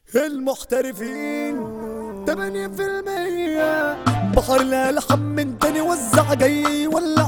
المحترفين 8%. بحر لا لحم من تاني وزع جاي يولع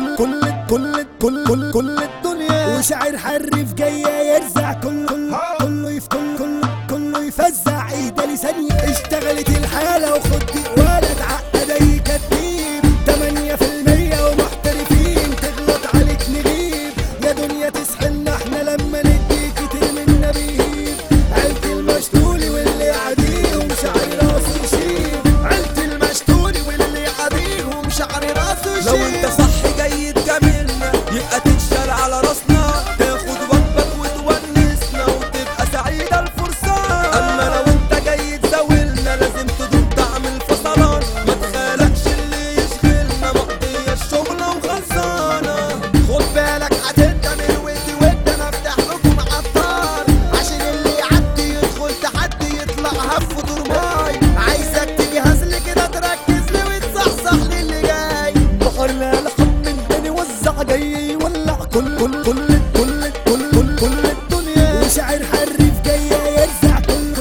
كل الدنيا. وشاعر حرف جاي يرزع كله كله يفزع ايده لثانية. اشتغلت الحالة وخد ولد عقد اي كتيب 8% ومحترفين تغلط عليك نغيب. يا دنيا تسحلنا احنا لما ندي كتير من نبيب. عيلة المشتولي واللي عاديهم شعر راسه يشيب. عيلة المشتولي واللي عاديهم شعر راسه يشيب. لو انت صح جاي تجاملنا يبقى تتشال على راسنا. تاخد وجبك وتونسنا وتبقى سعيدة الفرصة. اما لو انت جاي تزاولنا لازم تدوق طعم الفصلان. ما تخالقش اللي يشغلنا مقضية الشغلة وخلصانة. خد بالك هتندم ود انا افتح لكم عطار. عشان اللي يعدي يدخل تحدي يطلع هف ودرماي. عايزك تجهز لي كده تركز لي وتصحصح للي جاي. بحر لا لحم من تاني وزع جاي يولع كل الدنيا. وشاعر حرف جاي يرزع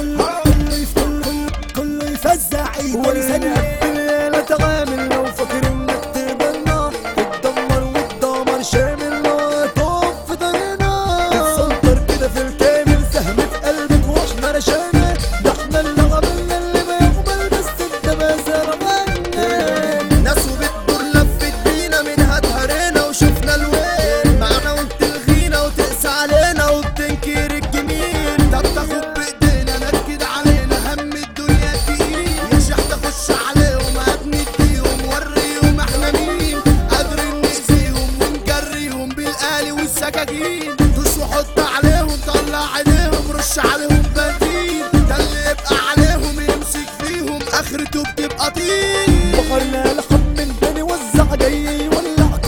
كله يفزع ايده لثانية. لا تعامل لو فاكر انك تقدرنا. تتدمر وتدمر شاملنا. تقف في طريقنا تتسلطر كده في الكامل. سهم في قلبك واحنا رشانا. ده احنا اللي عملنا اللي ما يقبل بس انت ما زربنا. ناس وبتدور لفت بينا منها اتهرينا وشفنا الويل. معنا وانت الغينا وتقسى علينا وبتنكر الجميل. طب تاخد بايدينا نكد علينا هم الدنيا تقيل. يا شيخ تخش عليهم هتنديهم وريهم احنا مين. قادرين نأذيهم ونجريهم بالآلي والسكاكين. دوس وحط عليهم طلع عينيهم رش عليهم بنزين. ده اللي يبقى عليهم يمسك فيهم اخرته بتبقى طين. بحرنا لحم من تاني وزع جاي يولع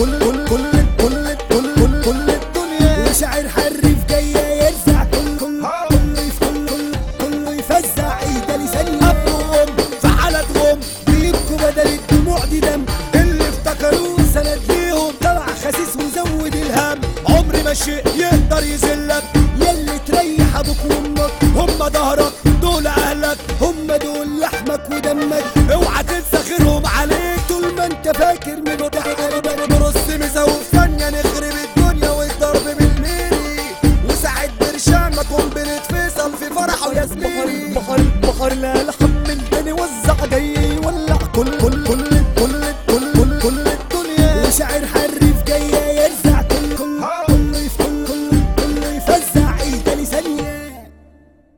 كل الدنيا. وشاعر حرف جاي يرزع كله يفزع ايده لثانية. أبوهم فعلتهم بيبكوا بدل الدموع دي دم. اللي افتكروه سند ليهم. طلع خسيس وزود الهم. عمري ما شيء يقدر يذلك. يلي تريح ابوك وامك هم ظهرك دول اهلك. هم دول لحمك ودمك. اوعى تنسى خيرهم عليك. طول ما انت فاكر من نرص مزوف ثانية نخرب الدنيا والضرب بالميري. وساعد برشام ما قنبلة فيصل في فرحه يا زميلي. بحر لا لحم